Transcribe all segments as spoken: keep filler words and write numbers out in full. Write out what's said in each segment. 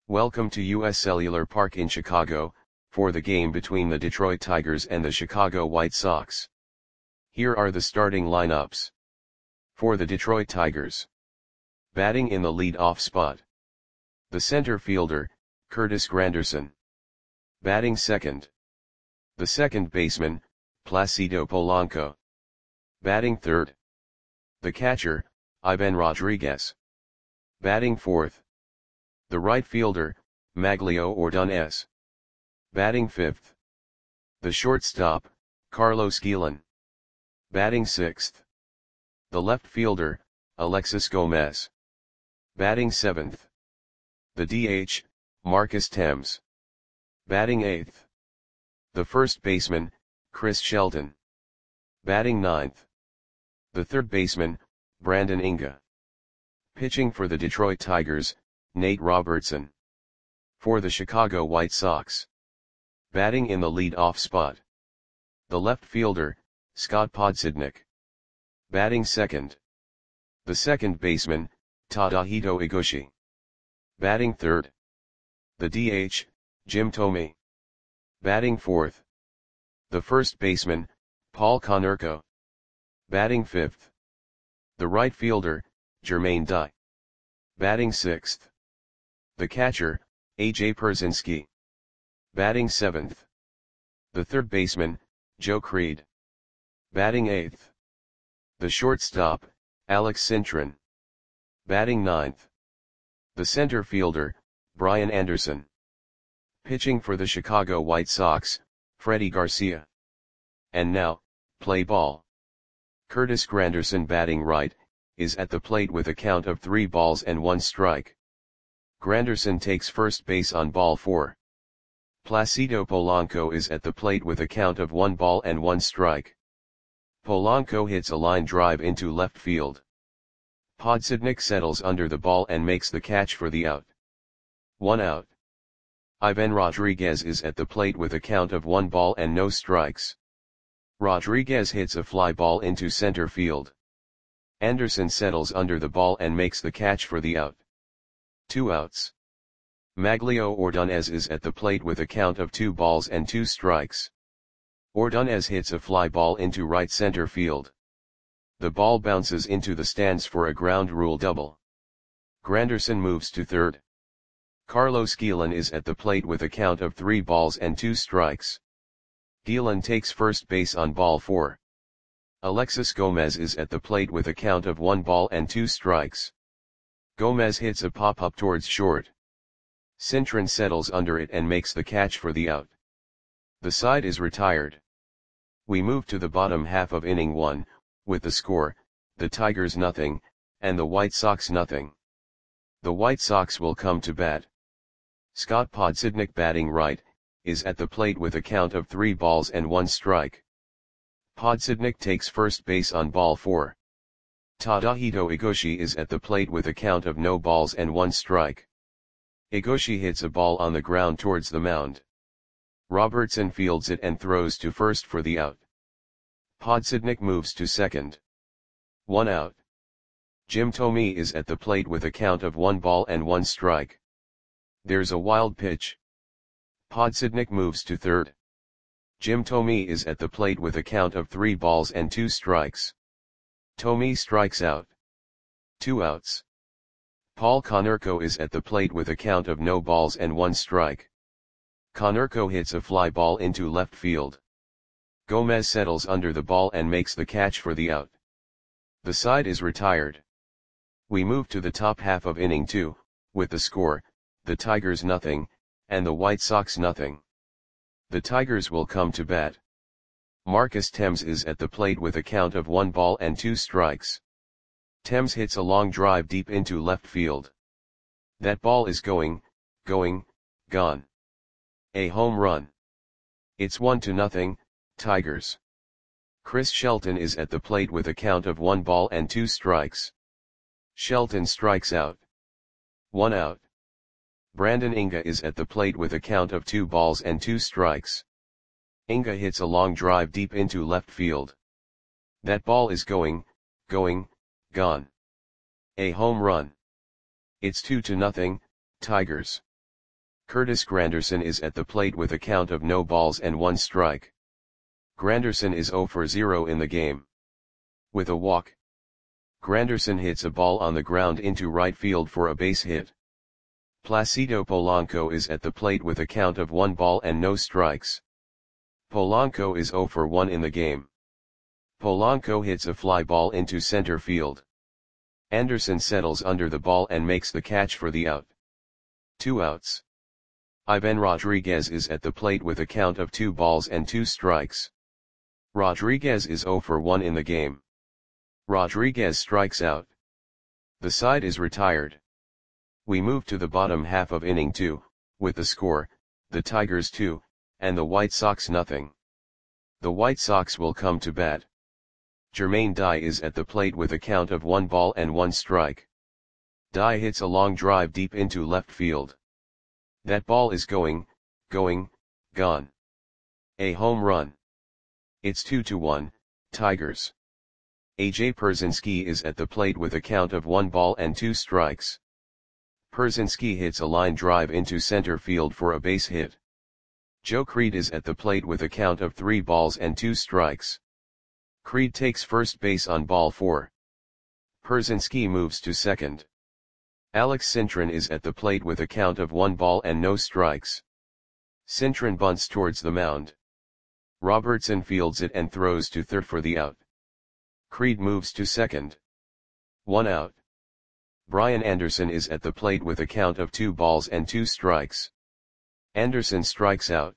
Welcome to U S Cellular Park in Chicago, for the game between the Detroit Tigers and the Chicago White Sox. Here are the starting lineups. For the Detroit Tigers. Batting in the lead-off spot. The center fielder, Curtis Granderson. Batting second. The second baseman, Placido Polanco. Batting third. The catcher, Ivan Rodriguez. Batting fourth. The right fielder, Maglio Ordonez. Batting fifth. The shortstop, Carlos Guillen. Batting sixth. The left fielder, Alexis Gomez. Batting seventh. The D H, Marcus Thames. Batting eighth. The first baseman, Chris Shelton. Batting ninth. The third baseman, Brandon Inga. Pitching for the Detroit Tigers, Nate Robertson. For the Chicago White Sox. Batting in the lead-off spot. The left fielder, Scott Podsednik. Batting second. The second baseman, Tadahito Iguchi. Batting third. The D H, Jim Thome. Batting fourth. The first baseman, Paul Konerko. Batting fifth. The right fielder, Jermaine Dye. Batting sixth. The catcher, A J Pierzynski. Batting seventh. The third baseman, Joe Creed. Batting eighth. The shortstop, Alex Cintron. Batting ninth. The center fielder, Brian Anderson. Pitching for the Chicago White Sox, Freddie Garcia. And now, play ball. Curtis Granderson batting right, is at the plate with a count of three balls and one strike. Granderson takes first base on ball four. Placido Polanco is at the plate with a count of one ball and one strike. Polanco hits a line drive into left field. Podsednik settles under the ball and makes the catch for the out. One out. Ivan Rodriguez is at the plate with a count of one ball and no strikes. Rodriguez hits a fly ball into center field. Anderson settles under the ball and makes the catch for the out. Two outs. Maglio Ordonez is at the plate with a count of two balls and two strikes. Ordonez hits a fly ball into right center field. The ball bounces into the stands for a ground rule double. Granderson moves to third. Carlos Guillen is at the plate with a count of three balls and two strikes. Guillen takes first base on ball four. Alexis Gomez is at the plate with a count of one ball and two strikes. Gomez hits a pop-up towards short. Cintron settles under it and makes the catch for the out. The side is retired. We move to the bottom half of inning one, with the score, the Tigers nothing, and the White Sox nothing. The White Sox will come to bat. Scott Podsednik batting right, is at the plate with a count of three balls and one strike. Podsednik takes first base on ball four. Tadahito Iguchi is at the plate with a count of no balls and one strike. Iguchi hits a ball on the ground towards the mound. Robertson fields it and throws to first for the out. Podsednik moves to second. One out. Jim Thome is at the plate with a count of one ball and one strike. There's a wild pitch. Podsednik moves to third. Jim Thome is at the plate with a count of three balls and two strikes. Thome strikes out. Two outs. Paul Konerko is at the plate with a count of no balls and one strike. Konerko hits a fly ball into left field. Gomez settles under the ball and makes the catch for the out. The side is retired. We move to the top half of inning two, with the score, the Tigers nothing, and the White Sox nothing. The Tigers will come to bat. Marcus Thames is at the plate with a count of one ball and two strikes. Thames hits a long drive deep into left field. That ball is going, going, gone. A home run. It's one to nothing, Tigers. Chris Shelton is at the plate with a count of one ball and two strikes. Shelton strikes out. One out. Brandon Inga is at the plate with a count of two balls and two strikes. Inga hits a long drive deep into left field. That ball is going, going, gone. A home run. It's two to nothing, Tigers. Curtis Granderson is at the plate with a count of no balls and one strike. Granderson is zero for zero in the game. With a walk, Granderson hits a ball on the ground into right field for a base hit. Placido Polanco is at the plate with a count of one ball and no strikes. Polanco is zero for one in the game. Polanco hits a fly ball into center field. Anderson settles under the ball and makes the catch for the out. Two outs. Ivan Rodriguez is at the plate with a count of two balls and two strikes. Rodriguez is zero for one in the game. Rodriguez strikes out. The side is retired. We move to the bottom half of inning two, with the score, the Tigers two, and the White Sox nothing. The White Sox will come to bat. Jermaine Dye is at the plate with a count of one ball and one strike. Dye hits a long drive deep into left field. That ball is going, going, gone. A home run. It's two to one, Tigers. A J Pierzynski is at the plate with a count of one ball and two strikes. Pierzynski hits a line drive into center field for a base hit. Joe Creed is at the plate with a count of three balls and two strikes. Creed takes first base on ball four. Pierzynski moves to second. Alex Cintron is at the plate with a count of one ball and no strikes. Cintron bunts towards the mound. Robertson fields it and throws to third for the out. Creed moves to second. One out. Brian Anderson is at the plate with a count of two balls and two strikes. Anderson strikes out.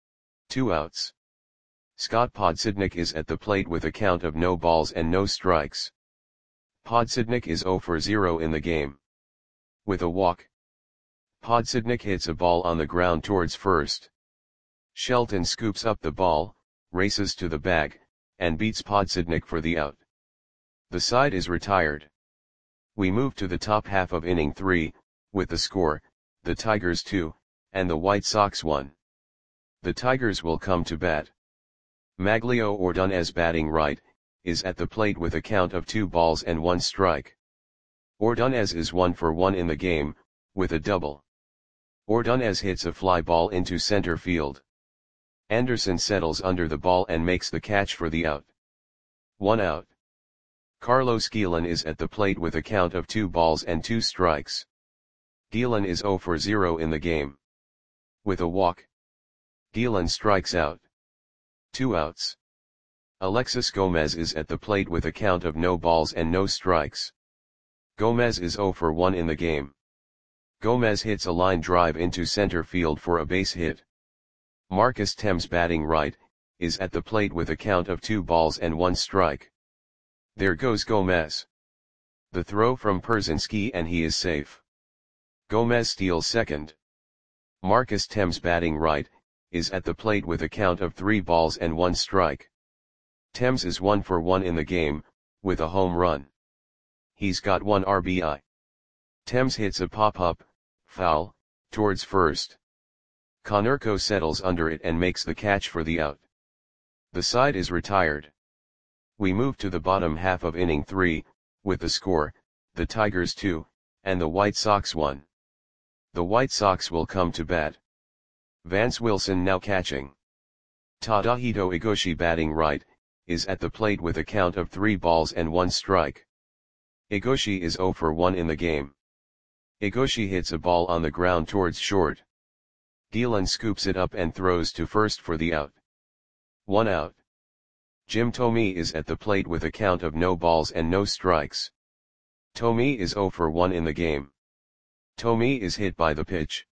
Two outs. Scott Podsednik is at the plate with a count of no balls and no strikes. Podsednik is zero for zero in the game. With a walk, Podsednik hits a ball on the ground towards first. Shelton scoops up the ball, races to the bag, and beats Podsednik for the out. The side is retired. We move to the top half of inning three, with the score, the Tigers two, and the White Sox one. The Tigers will come to bat. Maglio Ordonez, batting right, is at the plate with a count of two balls and one strike. Ordonez is one for one in the game, with a double. Ordonez hits a fly ball into center field. Anderson settles under the ball and makes the catch for the out. One out. Carlos Guillen is at the plate with a count of two balls and two strikes. Guillen is zero for zero in the game. With a walk, Guillen strikes out. Two outs. Alexis Gomez is at the plate with a count of no balls and no strikes. Gomez is zero for one in the game. Gomez hits a line drive into center field for a base hit. Marcus Thames, batting right, is at the plate with a count of two balls and one strike. There goes Gomez. The throw from Pierzynski and he is safe. Gomez steals second. Marcus Thames, batting right, is at the plate with a count of three balls and one strike. Thames is one for one in the game, with a home run. He's got one R B I. Thames hits a pop-up, foul, towards first. Konerko settles under it and makes the catch for the out. The side is retired. We move to the bottom half of inning three, with the score, the Tigers two, and the White Sox one. The White Sox will come to bat. Vance Wilson now catching. Tadahito Igoshi, batting right, is at the plate with a count of three balls and one strike. Igoshi is zero for one in the game. Igoshi hits a ball on the ground towards short. Guillen scoops it up and throws to first for the out. One out. Jim Thome is at the plate with a count of no balls and no strikes. Thome is zero for one in the game. Thome is hit by the pitch.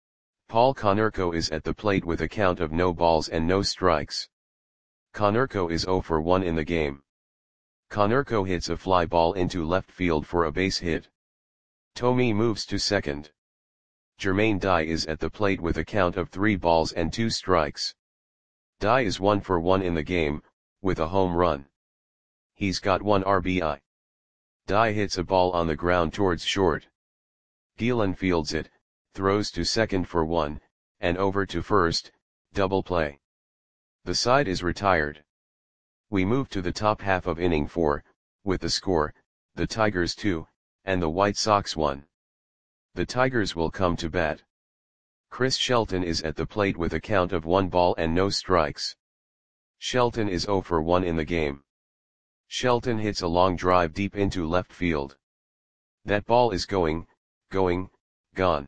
Paul Konerko is at the plate with a count of no balls and no strikes. Konerko is zero for one in the game. Konerko hits a fly ball into left field for a base hit. Thome moves to second. Jermaine Dye is at the plate with a count of three balls and two strikes. Dye is one for one in the game, with a home run. He's got one R B I. Dye hits a ball on the ground towards short. Guillen fields it, throws to second for one, and over to first, double play. The side is retired. We move to the top half of inning four, with the score, the Tigers two, and the White Sox one. The Tigers will come to bat. Chris Shelton is at the plate with a count of one ball and no strikes. Shelton is zero for one in the game. Shelton hits a long drive deep into left field. That ball is going, going, gone.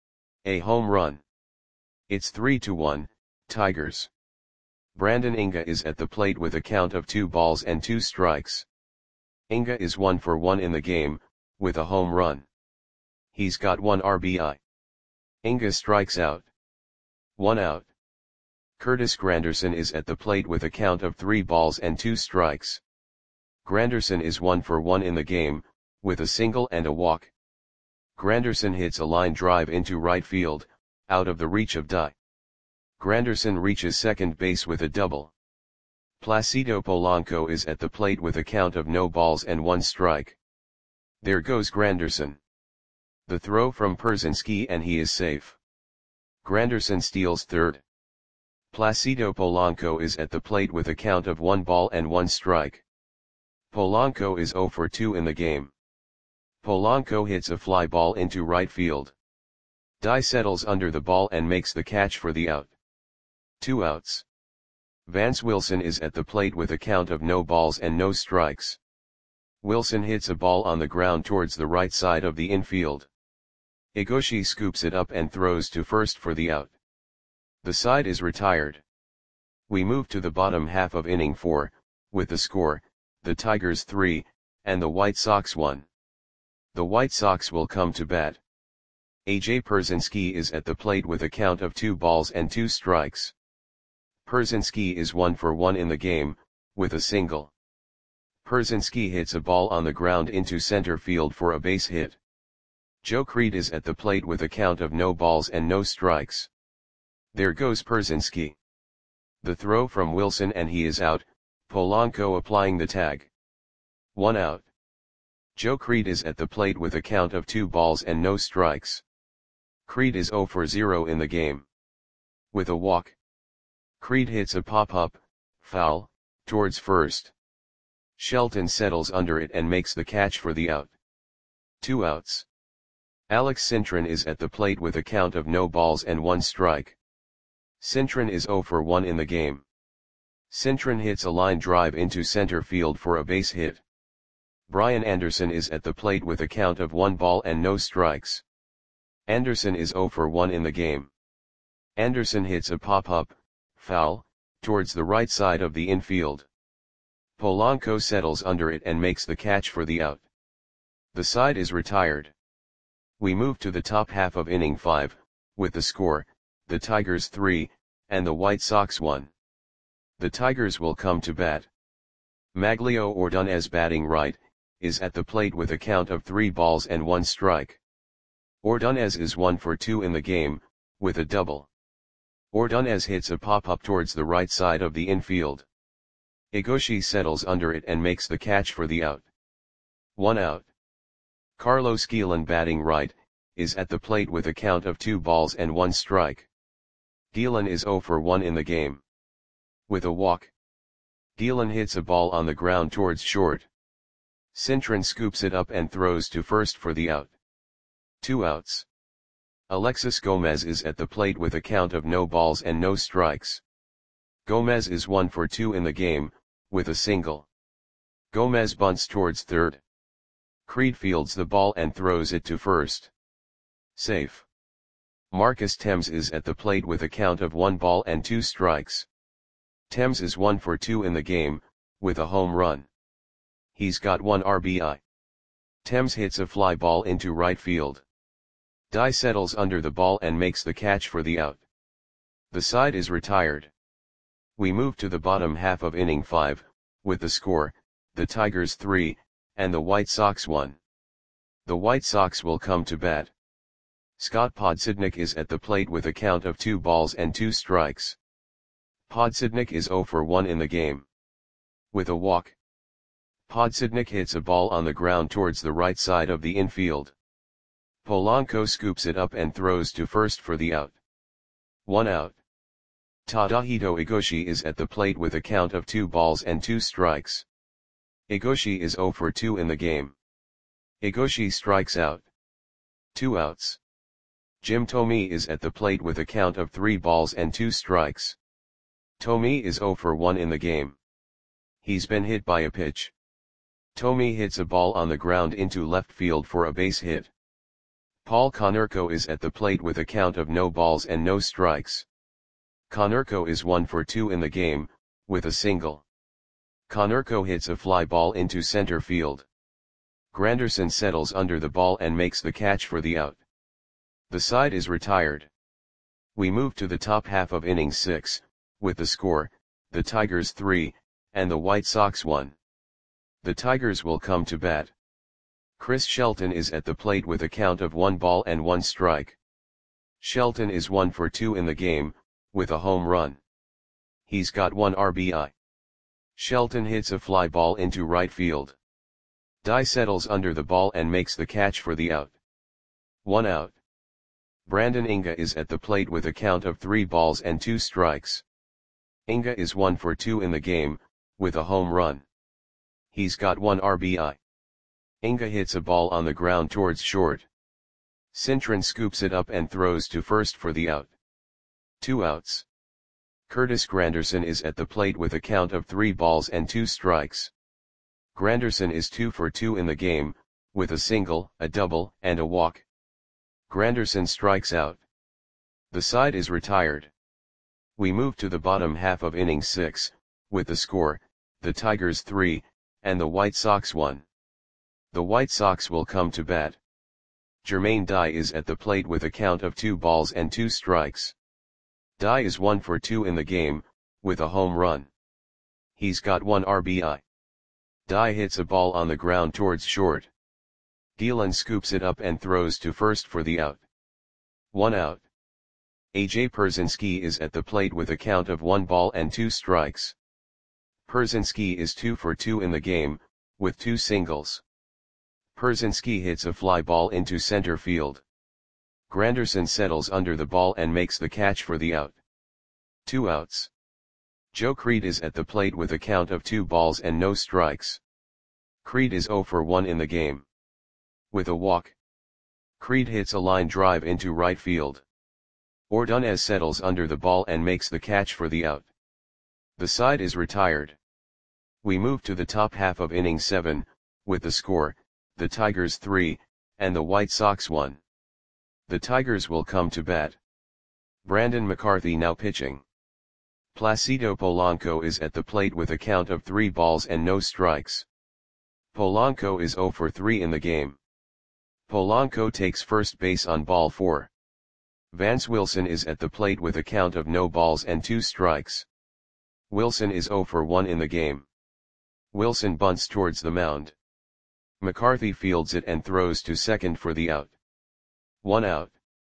A home run. It's three to one, Tigers. Brandon Inga is at the plate with a count of two balls and two strikes. Inga is one for one in the game, with a home run. He's got one R B I. Inga strikes out. One out. Curtis Granderson is at the plate with a count of three balls and two strikes. Granderson is one for one in the game, with a single and a walk. Granderson hits a line drive into right field, out of the reach of Dye. Granderson reaches second base with a double. Placido Polanco is at the plate with a count of no balls and one strike. There goes Granderson. The throw from Pierzynski and he is safe. Granderson steals third. Placido Polanco is at the plate with a count of one ball and one strike. Polanco is zero for two in the game. Polanco hits a fly ball into right field. Dye settles under the ball and makes the catch for the out. Two outs. Vance Wilson is at the plate with a count of no balls and no strikes. Wilson hits a ball on the ground towards the right side of the infield. Igoshi scoops it up and throws to first for the out. The side is retired. We move to the bottom half of inning four, with the score, the Tigers three, and the White Sox one. The White Sox will come to bat. A J Pierzynski is at the plate with a count of two balls and two strikes. Pierzynski is one for one in the game, with a single. Pierzynski hits a ball on the ground into center field for a base hit. Joe Creed is at the plate with a count of no balls and no strikes. There goes Pierzynski. The throw from Wilson and he is out, Polanco applying the tag. One out. Joe Creed is at the plate with a count of two balls and no strikes. Creed is zero for zero in the game. With a walk. Creed hits a pop-up, foul, towards first. Shelton settles under it and makes the catch for the out. Two outs. Alex Cintron is at the plate with a count of no balls and one strike. Cintron is zero for one in the game. Cintron hits a line drive into center field for a base hit. Brian Anderson is at the plate with a count of one ball and no strikes. Anderson is zero for one in the game. Anderson hits a pop-up, foul, towards the right side of the infield. Polanco settles under it and makes the catch for the out. The side is retired. We move to the top half of inning five, with the score, the Tigers three, and the White Sox one. The Tigers will come to bat. Maglio Ordonez batting right, is at the plate with a count of three balls and one strike. Ordonez is one for two in the game, with a double. Ordonez hits a pop-up towards the right side of the infield. Igoshi settles under it and makes the catch for the out. One out. Carlos Guillen batting right, is at the plate with a count of two balls and one strike. Guillen is zero for one in the game. With a walk. Guillen hits a ball on the ground towards short. Cintron scoops it up and throws to first for the out. Two outs. Alexis Gomez is at the plate with a count of no balls and no strikes. Gomez is one for two in the game, with a single. Gomez bunts towards third. Creed fields the ball and throws it to first. Safe. Marcus Thames is at the plate with a count of one ball and two strikes. Thames is one for two in the game, with a home run. He's got one R B I. Thames hits a fly ball into right field. Dye settles under the ball and makes the catch for the out. The side is retired. We move to the bottom half of inning five, with the score, the Tigers three, and the White Sox one. The White Sox will come to bat. Scott Podsednik is at the plate with a count of two balls and two strikes. Podsednik is zero for one in the game. With a walk. Podsednik hits a ball on the ground towards the right side of the infield. Polanco scoops it up and throws to first for the out. One out. Tadahito Igoshi is at the plate with a count of two balls and two strikes. Igoshi is zero for two in the game. Igoshi strikes out. Two outs. Jim Thome is at the plate with a count of three balls and two strikes. Thome is zero for one in the game. He's been hit by a pitch. Thome hits a ball on the ground into left field for a base hit. Paul Konerko is at the plate with a count of no balls and no strikes. Konerko is one for two in the game, with a single. Konerko hits a fly ball into center field. Granderson settles under the ball and makes the catch for the out. The side is retired. We move to the top half of inning six, with the score, the Tigers three, and the White Sox one. The Tigers will come to bat. Chris Shelton is at the plate with a count of one ball and one strike. Shelton is one for two in the game, with a home run. He's got one R B I. Shelton hits a fly ball into right field. Dye settles under the ball and makes the catch for the out. One out. Brandon Inga is at the plate with a count of three balls and two strikes. Inga is one for two in the game, with a home run. He's got one R B I. Inga hits a ball on the ground towards short. Cintron scoops it up and throws to first for the out. Two outs. Curtis Granderson is at the plate with a count of three balls and two strikes. Granderson is two for two in the game, with a single, a double, and a walk. Granderson strikes out. The side is retired. We move to the bottom half of inning six, with the score, the Tigers three, and the White Sox one. The White Sox will come to bat. Jermaine Dye is at the plate with a count of two balls and two strikes. Dye is one for two in the game, with a home run. He's got one R B I. Dye hits a ball on the ground towards short. Gielan scoops it up and throws to first for the out. One out. A J Pierzynski is at the plate with a count of one ball and two strikes. Pierzynski is two for two in the game, with two singles. Pierzynski hits a fly ball into center field. Granderson settles under the ball and makes the catch for the out. Two outs. Joe Creed is at the plate with a count of two balls and no strikes. Creed is zero for one in the game. With a walk. Creed hits a line drive into right field. Ordonez settles under the ball and makes the catch for the out. The side is retired. We move to the top half of inning seven, with the score, the Tigers three, and the White Sox one. The Tigers will come to bat. Brandon McCarthy now pitching. Placido Polanco is at the plate with a count of three balls and no strikes. Polanco is zero for three in the game. Polanco takes first base on ball four. Vance Wilson is at the plate with a count of no balls and two strikes. Wilson is zero for one in the game. Wilson bunts towards the mound. McCarthy fields it and throws to second for the out. One out.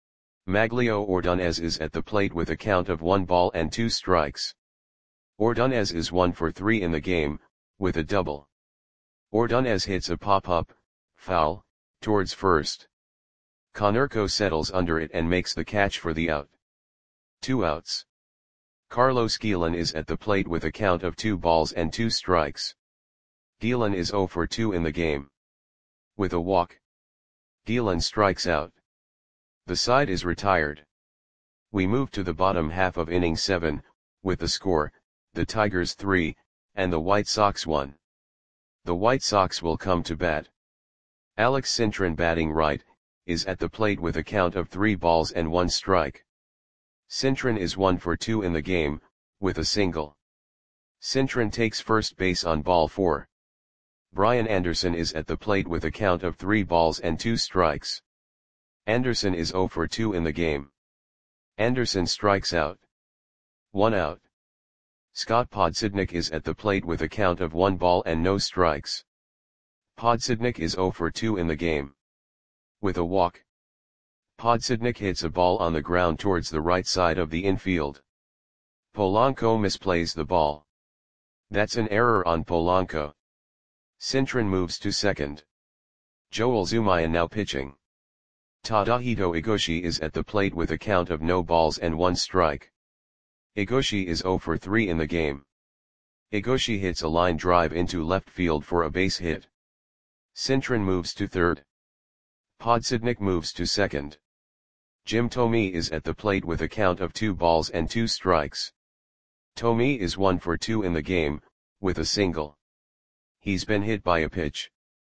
Maglio Ordonez is at the plate with a count of one ball and two strikes. Ordonez is one for three in the game, with a double. Ordonez hits a pop-up, foul, towards first. Konerko settles under it and makes the catch for the out. Two outs. Carlos Gielan is at the plate with a count of two balls and two strikes. Gielan is zero for two in the game. With a walk. Gielan strikes out. The side is retired. We move to the bottom half of inning seven, with the score, the Tigers three, and the White Sox one. The White Sox will come to bat. Alex Cintron batting right, is at the plate with a count of three balls and one strike. Cintron is one for two in the game, with a single. Cintron takes first base on ball four. Brian Anderson is at the plate with a count of three balls and two strikes. Anderson is zero for two in the game. Anderson strikes out. One out. Scott Podsednik is at the plate with a count of one ball and no strikes. Podsednik is zero for two in the game. With a walk. Podsednik hits a ball on the ground towards the right side of the infield. Polanco misplays the ball. That's an error on Polanco. Cintron moves to second. Joel Zumaya now pitching. Tadahito Igoshi is at the plate with a count of no balls and one strike. Igoshi is zero for three in the game. Igoshi hits a line drive into left field for a base hit. Cintron moves to third. Podsednik moves to second. Jim Thome is at the plate with a count of two balls and two strikes. Thome is one for two in the game, with a single. He's been hit by a pitch.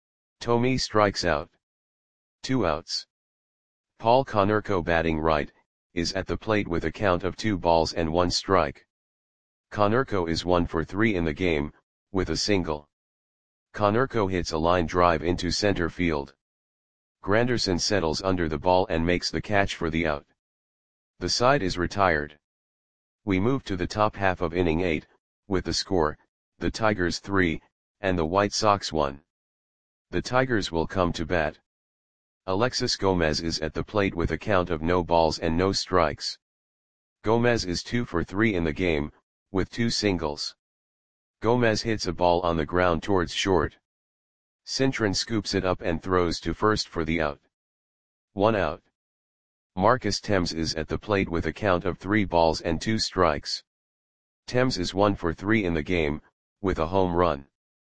Thome strikes out. Two outs. Paul Konerko, batting right, is at the plate with a count of two balls and one strike. Konerko is one for three in the game, with a single. Konerko hits a line drive into center field. Granderson settles under the ball and makes the catch for the out. The side is retired. We move to the top half of inning eight, with the score, the Tigers three, and the White Sox one. The Tigers will come to bat. Alexis Gomez is at the plate with a count of no balls and no strikes. Gomez is two for three in the game, with two singles. Gomez hits a ball on the ground towards short. Cintron scoops it up and throws to first for the out. One out. Marcus Thames is at the plate with a count of three balls and two strikes. Thames is one for three in the game, with a home run.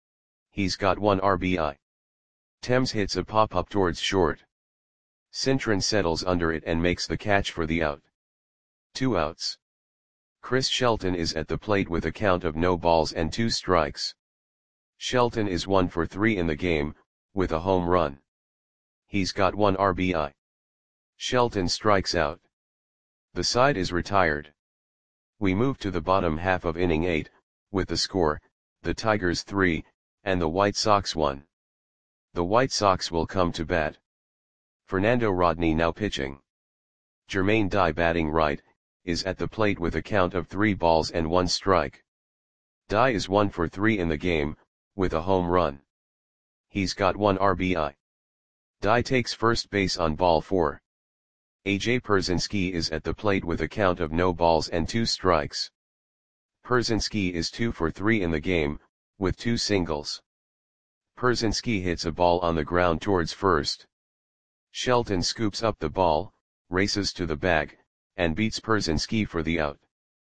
He's got one R B I. Thames hits a pop-up towards short. Cintron settles under it and makes the catch for the out. Two outs. Chris Shelton is at the plate with a count of no balls and two strikes. Shelton is one for three in the game, with a home run. He's got one R B I. Shelton strikes out. The side is retired. We move to the bottom half of inning eight, with the score, the Tigers three, and the White Sox one. The White Sox will come to bat. Fernando Rodney now pitching. Jermaine Dye, batting right, is at the plate with a count of three balls and one strike. Dye is one for three in the game, with a home run. He's got one R B I. Dye takes first base on ball four. A J Pierzynski is at the plate with a count of no balls and two strikes. Pierzynski is two for three in the game, with two singles. Pierzynski hits a ball on the ground towards first. Shelton scoops up the ball, races to the bag, and beats Pierzynski for the out.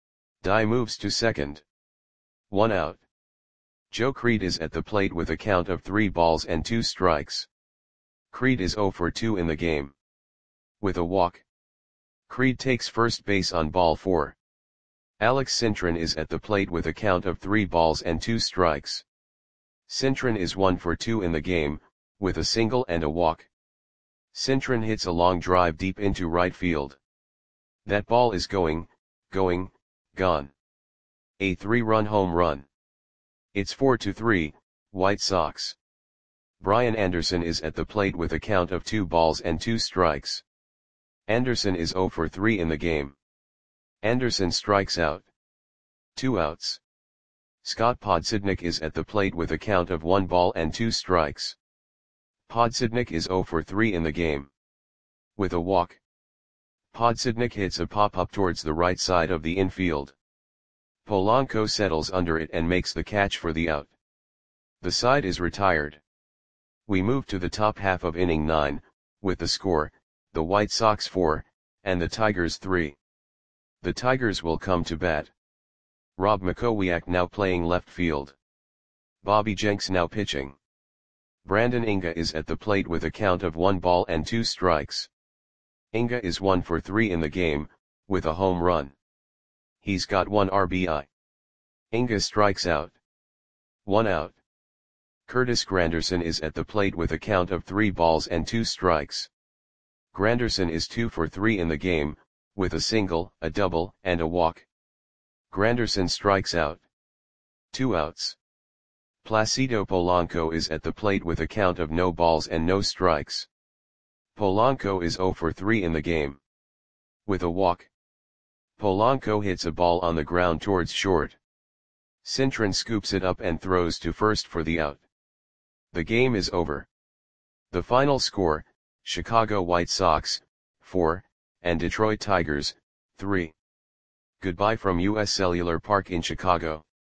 Dye moves to second. One out. Joe Creed is at the plate with a count of three balls and two strikes. Creed is zero for two in the game. With a walk. Creed takes first base on ball four. Alex Cintron is at the plate with a count of three balls and two strikes. Cintron is one for two in the game, with a single and a walk. Cintron hits a long drive deep into right field. That ball is going, going, gone. A three-run home run. It's four to three, White Sox. Brian Anderson is at the plate with a count of two balls and two strikes. Anderson is zero for three in the game. Anderson strikes out. Two outs. Scott Podsednik is at the plate with a count of one ball and two strikes. Podsednik is zero for three in the game. With a walk. Podsednik hits a pop-up towards the right side of the infield. Polanco settles under it and makes the catch for the out. The side is retired. We move to the top half of inning nine, with the score, the White Sox four, and the Tigers three. The Tigers will come to bat. Rob Makowiak now playing left field. Bobby Jenks now pitching. Brandon Inga is at the plate with a count of one ball and two strikes. Inga is one for three in the game, with a home run. He's got one R B I. Inga strikes out. One out. Curtis Granderson is at the plate with a count of three balls and two strikes. Granderson is two for three in the game, with a single, a double, and a walk. Granderson strikes out. Two outs. Placido Polanco is at the plate with a count of no balls and no strikes. Polanco is zero for three in the game. With a walk. Polanco hits a ball on the ground towards short. Cintron scoops it up and throws to first for the out. The game is over. The final score, Chicago White Sox, four, and Detroit Tigers, three. Goodbye from U S Cellular Park in Chicago.